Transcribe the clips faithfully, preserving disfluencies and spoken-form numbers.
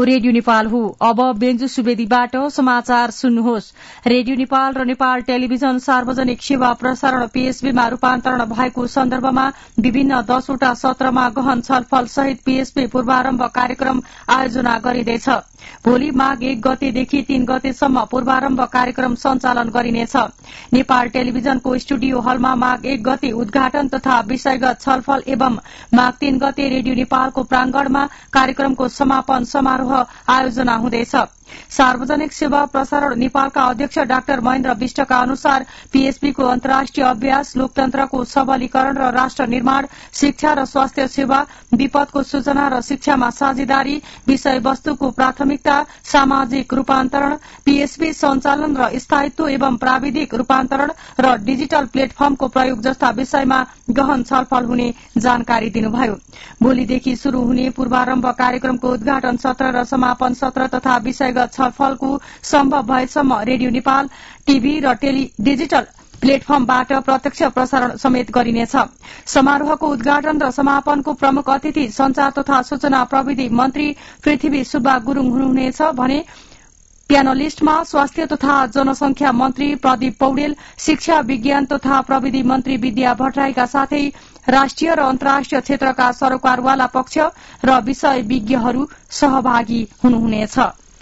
Radio Nepal हो। अब बेन्जु सुवेदीबाट समाचार सुन्नुहोस्। रेडियो नेपाल र नेपाल टेलिभिजन सार्वजनिक सेवा प्रसारण पीएसबीमा रूपान्तरण भएको सन्दर्भमा विभिन्न दसवटा सत्रमा गहन छलफल सहित पीएसबी पूर्वारम्भ कार्यक्रम आयोजना गरिँदैछ। भोलि माघ एक गतेदेखि तीन गतेसम्म पूर्वारम्भ कार्यक्रम सञ्चालन गरिनेछ। नेपाल टेलिभिजनको स्टुडियो हलमा माघ एक गते उद्घाटन तथा विषयगत छलफल एवं माघ तीन गते रेडियो नेपालको प्रांगणमा कार्यक्रमको समापन समारोह आयोजना हुँदैछ। सार्वजनिक सेवा प्रसारण नेपालका अध्यक्ष डाक्टर महेन्द्र विष्टका अनुसार पीएसबीको अन्तर्राष्ट्रिय अभ्यास, लोकतन्त्रको सबलीकरण र राष्ट्र निर्माण, शिक्षा र स्वास्थ्य सेवा, विपदको सूचना र शिक्षामा साझेदारी, विषयवस्तुको प्राथमिकता, सामाजिक रूपान्तरण, पीएसबी सञ्चालन र स्थायित्व एवं प्राविधिक रूपान्तरण र डिजिटल प्लेटफर्मको प्रयोग जस्ता विषयमा गहन छलफल हुने जानकारी दिनुभयो। भोलिदेखि शुरू हुने पूर्वारम्भ कार्यक्रमको उद्घाटन सत्र र समापन सत्र तथा विषयगत छलफलको सम्भव भएसम्म रेडियो नेपाल, टीभी र टेली डिजिटल प्लेटफर्मबाट प्रत्यक्ष प्रसारण समेत गरिनेछ। समारोहको उद्घाटन र समापनको प्रमुख अतिथि संचार तथा सूचना प्रविधि मन्त्री पृथ्वी सुब्बा गुरूङ हुनुहुनेछ भने प्यानलिस्टमा स्वास्थ्य तथा जनसंख्या मन्त्री प्रदीप पौडेल, शिक्षा विज्ञान तथा प्रविधि मन्त्री विद्या भट्टराईका साथै राष्ट्रिय र अन्तर्राष्ट्रिय क्षेत्रका सरोकारवाला पक्ष र विषय विज्ञहरू सहभागी हुनुहुनेछ।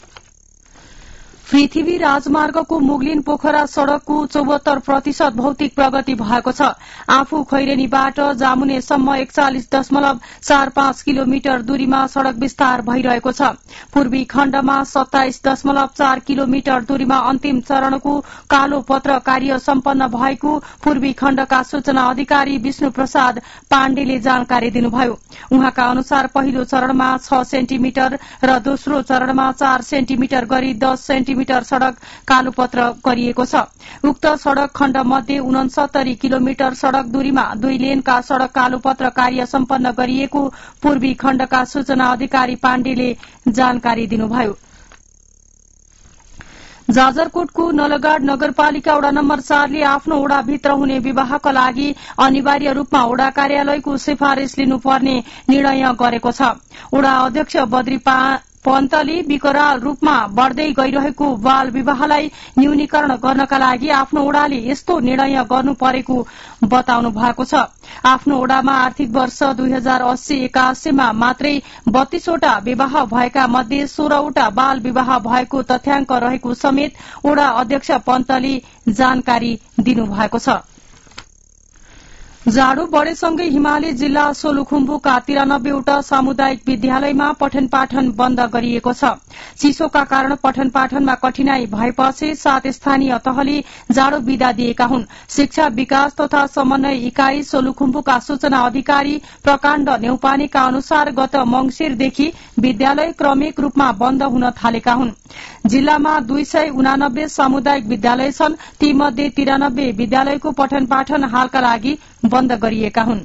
पृथ्वी राजमार्गको मुगलिन पोखरा सड़कको चौहत्तर प्रतिशत भौतिक प्रगति भएको छ। आफू खैरेनीबाट जामुनेसम्म एकचालिस दशमलव चार पाँच किलोमिटर दूरीमा सड़क विस्तार भइरहेको छ। पूर्वी खण्डमा सत्ताइस दशमलव चार किलोमिटर दूरीमा अन्तिम चरणको कालो पत्र कार्य सम्पन्न भएको पूर्वी खण्डका सूचना अधिकारी विष्णु प्रसाद पाण्डेले जानकारी दिनुभयो। उहाँका अनुसार पहिलो चरणमा छ सेन्टिमिटर र दोस्रो चरणमा चार सेन्टिमिटर गरी दस सेन्टिमिटर सड़क कालोपत्र गरिएको छ। उक्त सड़क खण्ड मध्ये उनसत्तरी किलोमिटर सड़क दूरीमा दुई लेनका सड़क कालोपत्र कार्य सम्पन्न गरिएको पूर्वी खण्डका सूचना अधिकारी पाण्डेले जानकारी दिनुभयो। जाजरकोटको नलगाड नगरपालिका वडा नम्बर चारले आफ्नो वडाभित्र हुने विवाहका लागि अनिवार्य रूपमा वडा कार्यालयको सिफारिश लिनुपर्ने निर्णय गरेको छ। वडा अध्यक्ष बद्री पन्तले विकराल रूपमा बढ़दै गइरहेको बाल विवाहलाई न्यूनीकरण गर्नका लागि आफ्नो वडाले यस्तो निर्णय गर्नु परेको बताउनु भएको छ। आफ्नो वडामा आर्थिक वर्ष दुई हजार अस्सी एकासीमा मात्रै बत्तीसवटा विवाह भएका मध्ये सोह्रवटा बाल विवाह भएको तथ्याङ्क रहेको समेत वडा अध्यक्ष पन्तले जानकारी दिनुभएको छ। जाडो बढ़ेसँगै हिमाली जिल्ला सोलुखुम्बुका तिरानब्बेवटा सामुदायिक विद्यालयमा पठन पाठन बन्द गरिएको छ। चिसोका कारण पठन पाठनमा कठिनाई भएपछि सात स्थानीय तहले जाडो विदा दिएका हुन्। शिक्षा विकास तथा समन्वय इकाई सोलुखुम्बुका सूचना अधिकारी प्रकाण्ड नेउपानेका अनुसार गत मंगिरदेखि विद्यालय क्रमिक रूपमा बन्द हुन थालेका हुन्। जिल्लामा दुई सय उनानब्बे सामुदायिक विद्यालय छन्। तीमध्ये तिरानब्बे विद्यालयको पठन पाठन हालका लागि बन्द गरिएका हुन्।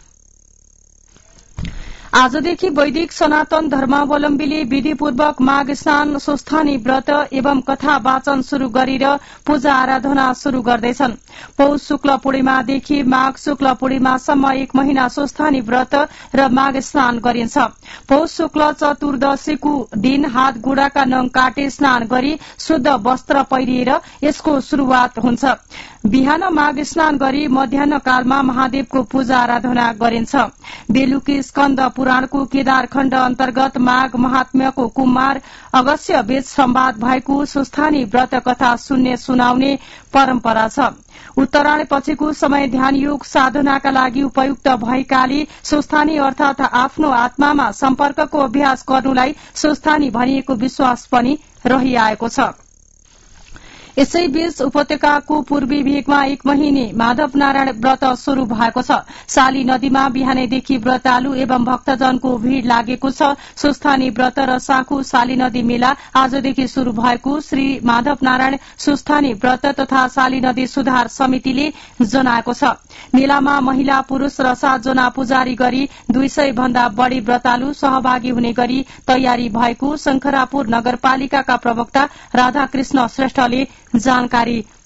आजदेखि वैदिक सनातन धर्मावलम्बीले विधिपूर्वक माघ स्नान, स्वस्थानी व्रत एवं कथा वाचन शुरू गरेर पूजा आराधना शुरू गर्दैछन्। पौष शुक्ल पूर्णिमादेखि माघ शुक्ल पूर्णिमासम्म एक महिना स्वस्थानी व्रत र माघ स्नान गरिन्छ। पौष शुक्ल चतुर्दशीको दिन हात गुडाका नङ काटे स्नान गरी शुद्ध वस्त्र पहिरिएर यसको शुरूआत हुन्छ। बिहान माघ स्नान गरी मध्याह्न कालमा महादेवको पूजा आराधना गरिन्छ। बेलुकी स्कन्द पुराणको केदार खण्ड अन्तर्गत माघ महात्म्यको कुमार अगस्त्य वेद संवाद भएको स्वस्थानी व्रत कथा सुन्ने सुनाउने परम्परा छ। उत्तरायण पछिको समय ध्यान योग साधनाका लागि उपयुक्त भएकाले स्वस्थानी अर्थात आफ्नो आत्मामा सम्पर्कको अभ्यास गर्नुलाई स्वस्थानी भनिएको विश्वास पनि रहिआएको छ। यसैबीच उपत्यकाको पूर्वी भेगमा एक महिने माधव नारायण व्रत शुरू भएको छ। साली नदीमा बिहानैदेखि व्रतालु एवं भक्तजनको भीड़ लागेको छ। स्वस्थानी व्रत र साखु साली नदी मेला आजदेखि शुरू भएको श्री माधव नारायण स्वस्थानी व्रत तथा साली नदी सुधार समितिले जनाएको छ। मेलामा महिला पुरूष र सातजना पुजारी गरी दुई सय भन्दा बढ़ी व्रतालु सहभागी हुने गरी तयारी भएको शंखरापुर नगरपालिकाका प्रवक्ता राधाकृष्ण श्रेष्ठले जानकारी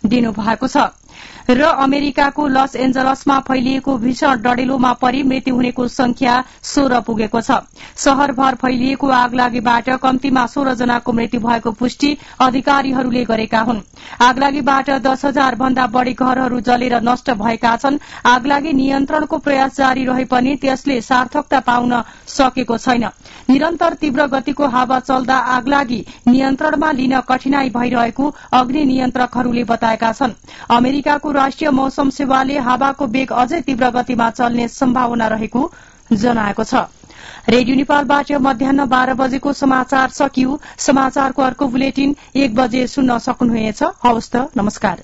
दिनुभएको छ। र अमेरिकाको लस एन्जलसमा फैलिएको भीषण डढेलोमा परि मृत्यु हुनेको संख्या सोह्र पुगेको छ। शहरभर फैलिएको आगलागीबाट कम्तीमा सोह्र जनाको मृत्यु भएको पुष्टि अधिकारीहरूले गरेका हुन्। आगलागीबाट दस हजार भन्दा बढ़ी घरहरू जलेर नष्ट भएका छन्। आगलागी नियन्त्रणको प्रयास जारी रहे पनि त्यसले सार्थकता पाउन सकेको छैन। निरन्तर तीव्र गतिको हावा चल्दा आगलागी नियन्त्रणमा लिन कठिनाई भइरहेको अग्नि नियन्त्रकहरूले बताएका छन्। अमेरिकाको राष्ट्रिय मौसम सेवाले हावाको वेग अझै तीव्र गतिमा चल्ने सम्भावना रहेको जनाएको छ। रेडियो नेपालबाट मध्याह बाह्र बजेको समाचार सकियो। समाचारको अर्को बुलेटिन एक बजे सुन्न सक्नुहुनेछ। हवस् त, नमस्कार।